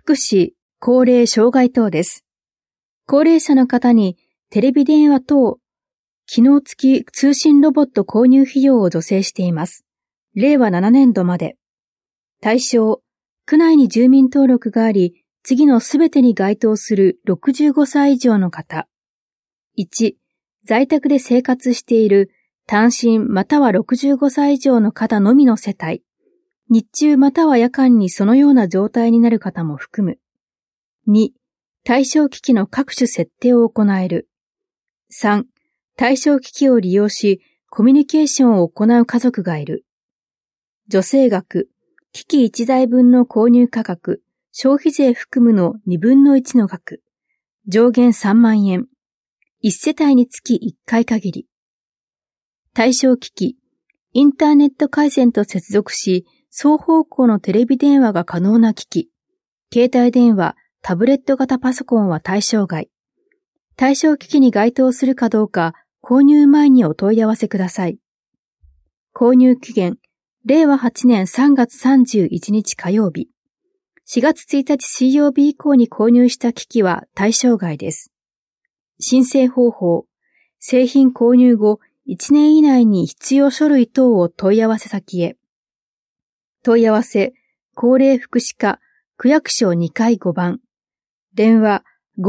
福祉、高齢障害等です。高齢者の方にテレビ電話等、機能付き通信ロボット購入費用を助成しています。令和7年度まで。対象、区内に住民登録があり、次のすべてに該当する65歳以上の方。1、在宅で生活している単身または65歳以上の方のみの世帯。日中または夜間にそのような状態になる方も含む。2、対象機器の各種設定を行える。3、対象機器を利用し、コミュニケーションを行う家族がいる。助成額、機器1台分の購入価格、消費税含むの2分の1の額。上限3万円。1世帯につき1回限り。対象機器、インターネット回線と接続し、双方向のテレビ電話が可能な機器。携帯電話、タブレット型パソコンは対象外。対象機器に該当するかどうか、購入前にお問い合わせください。購入期限、令和8年3月31日火曜日。4月1日水曜日以降に購入した機器は対象外です。申請方法、製品購入後1年以内に必要書類等を問い合わせ先へ。問い合わせ、高齢福祉課、区役所2階5番。電話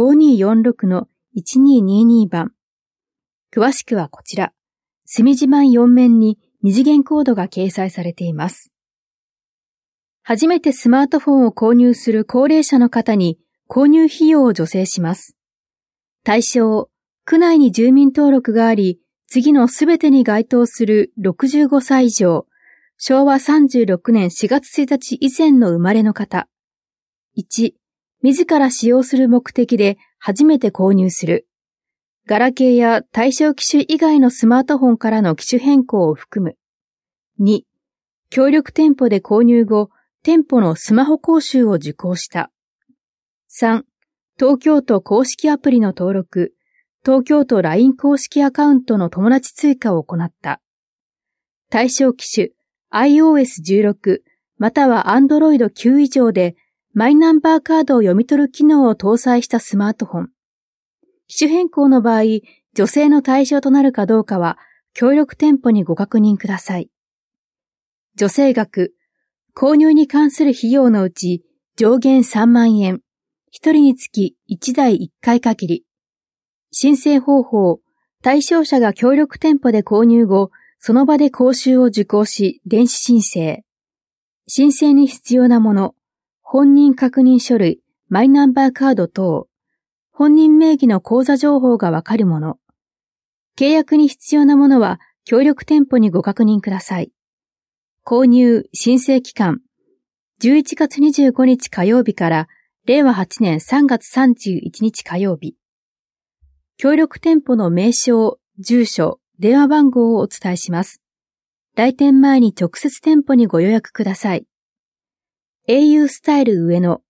5246-1222 番。詳しくはこちら。隅地板4面に二次元コードが掲載されています。初めてスマートフォンを購入する高齢者の方に購入費用を助成します。対象、区内に住民登録があり、次のすべてに該当する65歳以上、昭和36年4月1日以前の生まれの方。1、自ら使用する目的で初めて購入する。ガラケーや対象機種以外のスマートフォンからの機種変更を含む。2、協力店舗で購入後、店舗のスマホ講習を受講した。3、東京都公式アプリの登録、東京都 LINE 公式アカウントの友達追加を行った。対象機種、iOS16 または Android9 以上でマイナンバーカードを読み取る機能を搭載したスマートフォン。機種変更の場合、助成の対象となるかどうかは、協力店舗にご確認ください。助成額、購入に関する費用のうち、上限3万円、1人につき1台1回限り。申請方法、対象者が協力店舗で購入後、その場で講習を受講し、電子申請。申請に必要なもの、本人確認書類、マイナンバーカード等、本人名義の口座情報がわかるもの。契約に必要なものは、協力店舗にご確認ください。購入、申請期間、11月25日火曜日から令和8年3月31日火曜日。協力店舗の名称、住所、電話番号をお伝えします。来店前に直接店舗にご予約ください。au スタイル上野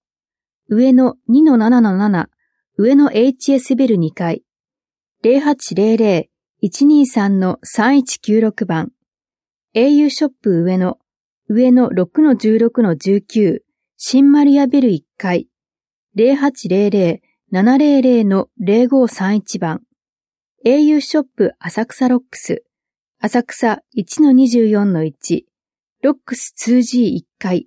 2-7-7 上野 HS ビル2階 0800-123-3196 番 au ショップ上野 6-16-19 新丸屋ビル1階 0800-700-0531 番 au ショップ浅草ロックス浅草 1-24-1 ロックス 2G1 階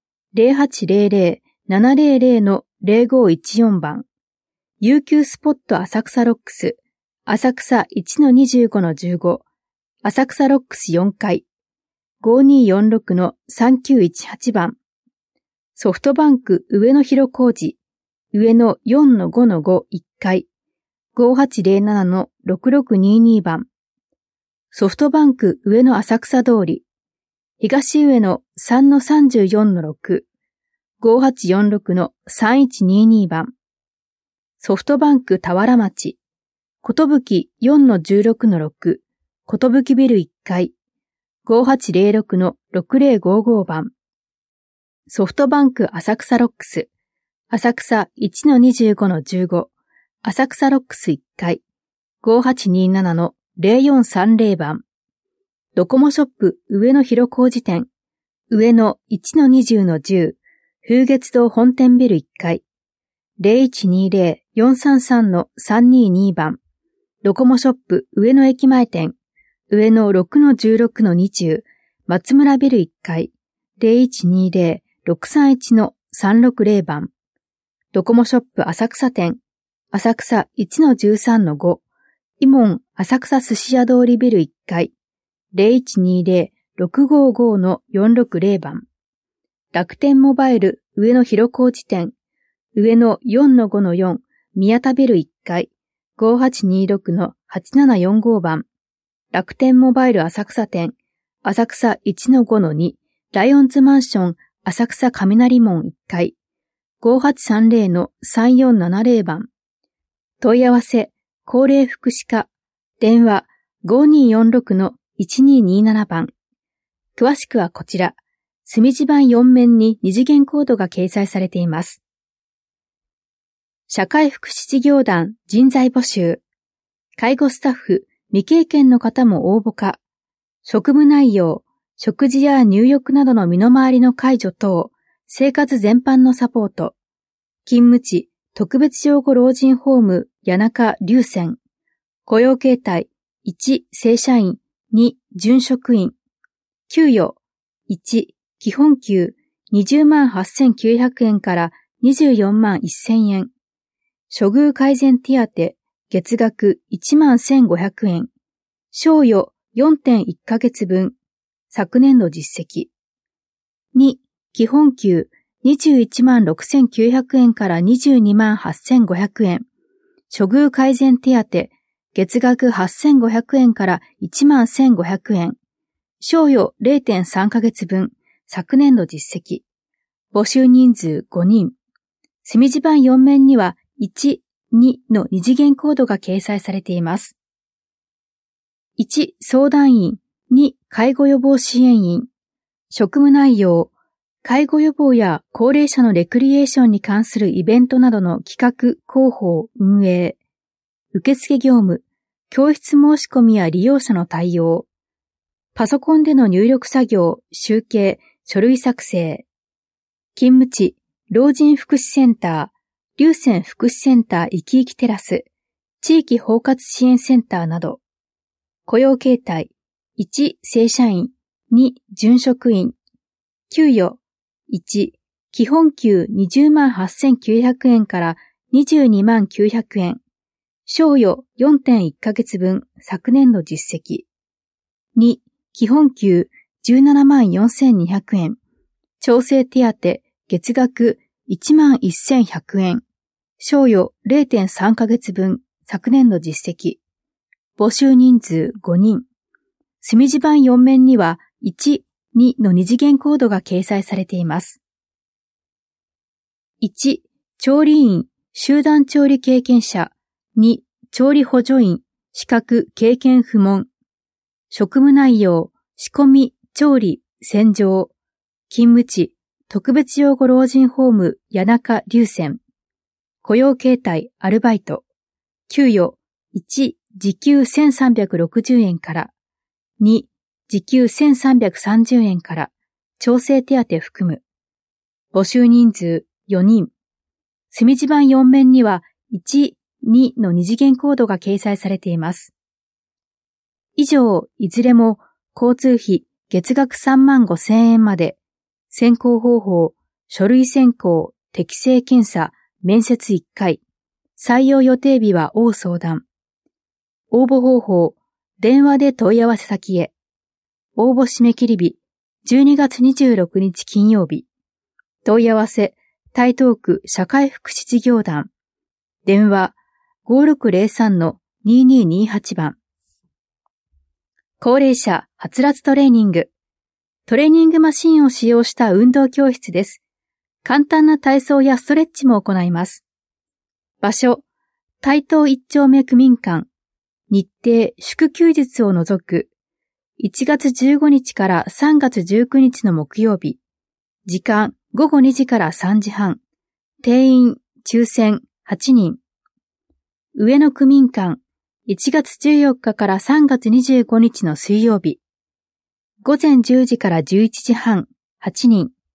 0800-700-0514 番悠久スポット浅草ロックス浅草 1-25-15 浅草ロックス4階 5246-3918 番ソフトバンク上野広小路上野 4-5-5 1階 5807-6622 番ソフトバンク上野浅草通り東上野 3-34-6 5846-3122 番ソフトバンク田原町ことぶき 4-16-6 ことぶきビル1階 5806-6055 番ソフトバンク浅草ロックス浅草 1-25-15 浅草ロックス1階 5827-0430 番ドコモショップ上野広小路店上野 1-20-10 風月堂本店ビル1階、0120-433-322番、ドコモショップ上野駅前店、上野 6-16-20、松村ビル1階、0120-631-360番、ドコモショップ浅草店、浅草 1-13-5、イモン浅草寿司屋通りビル1階、0120-655-460番、楽天モバイル上野広小路店、上野 4-5-4 宮田ビル1階、5826-8745番、楽天モバイル浅草店、浅草 1-5-2 ライオンズマンション浅草雷門1階、5830-3470番、問い合わせ、高齢福祉課、電話 5246-1227番。詳しくはこちら、隅地板4面に二次元コードが掲載されています。社会福祉事業団人材募集。介護スタッフ、未経験の方も応募可。職務内容、食事や入浴などの身の回りの介助等、生活全般のサポート。勤務地、特別養護老人ホーム谷中龍泉。雇用形態、1、正社員、2、準職員。給与、1、基本給、208,900円から241,000円。処遇改善手当、月額11,500円。賞与 4.1 ヶ月分。昨年度実績。2、基本給、216,900円から228,500円。処遇改善手当、月額8,500円から11,500円。賞与 0.3 ヶ月分。昨年度実績。募集人数5人。隅地板4面には1、2の二次元コードが掲載されています。1、相談員。2、介護予防支援員。職務内容。介護予防や高齢者のレクリエーションに関するイベントなどの企画、広報、運営。受付業務。教室申し込みや利用者の対応。パソコンでの入力作業、集計、書類作成。勤務地、老人福祉センター、龍泉福祉センターいきいきテラス、地域包括支援センターなど。雇用形態、1、正社員、2、準職員。給与、1、基本給 208,900 円から229,000円。賞与 4.1 ヶ月分、昨年度実績。2、基本給174,200円。調整手当、月額11,100円。賞与 0.3 ヶ月分、昨年度実績。募集人数5人。隅地板4面には1、2の二次元コードが掲載されています。1、調理員、集団調理経験者。2、調理補助員、資格経験不問。職務内容、仕込み、調理、洗浄。勤務地、特別養護老人ホーム谷中龍泉。雇用形態、アルバイト。給与、1、時給1,360円から。2、時給1,330円から。調整手当含む。募集人数4人。隅地板4面には1、2の二次元コードが掲載されています。以上、いずれも交通費月額35,000円まで、選考方法、書類選考、適性検査、面接1回、採用予定日は応相談。応募方法、電話で問い合わせ先へ。応募締め切り日、12月26日金曜日。問い合わせ、台東区社会福祉事業団。電話、5603-2228番。高齢者はつらつトレーニング。トレーニングマシンを使用した運動教室です。簡単な体操やストレッチも行います。場所、台東一丁目区民館。日程、祝休日を除く。1月15日から3月19日の木曜日。時間、午後2時から3時半。定員、抽選、8人。上野区民館。1月14日から3月25日の水曜日。午前10時から11時半、8人。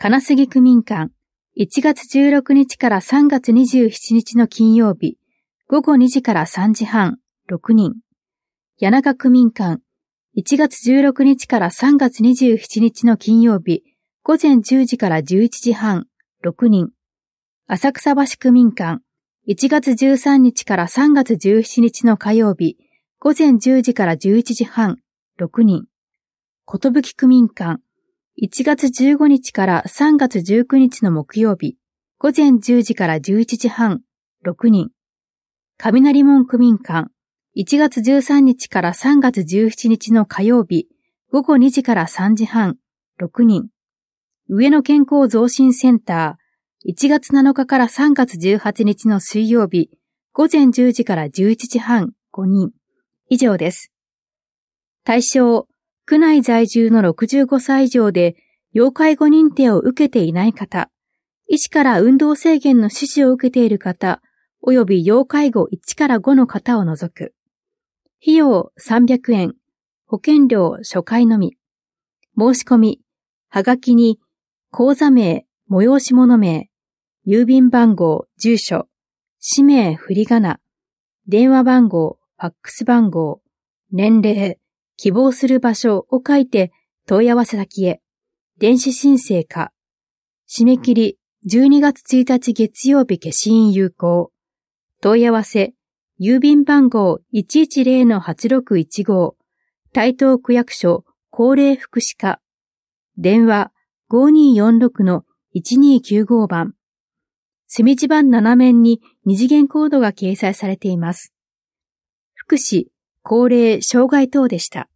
金杉区民館、1月16日から3月27日の金曜日、午後2時から3時半、6人。谷中区民館、1月16日から3月27日の金曜日、午前10時から11時半、6人。浅草橋区民館、1月13日から3月17日の火曜日、午前10時から11時半、6人。寿区民館、1月15日から3月19日の木曜日、午前10時から11時半、6人。雷門区民館、1月13日から3月17日の火曜日、午後2時から3時半、6人。上野健康増進センター、1月7日から3月18日の水曜日、午前10時から11時半、5人。以上です。対象、区内在住の65歳以上で、要介護認定を受けていない方、医師から運動制限の指示を受けている方、および要介護1から5の方を除く。費用300円、保険料初回のみ。申し込み、はがきに、口座名、催し物名、郵便番号、住所、氏名、振り仮名、電話番号、ファックス番号、年齢、希望する場所を書いて問い合わせ先へ、電子申請か。締め切り12月1日月曜日消印有効。問い合わせ、郵便番号 110-8615 台東区役所高齢福祉課。電話 5246-1295 番。墨字盤7面に二次元コードが掲載されています。福祉、高齢、障害等でした。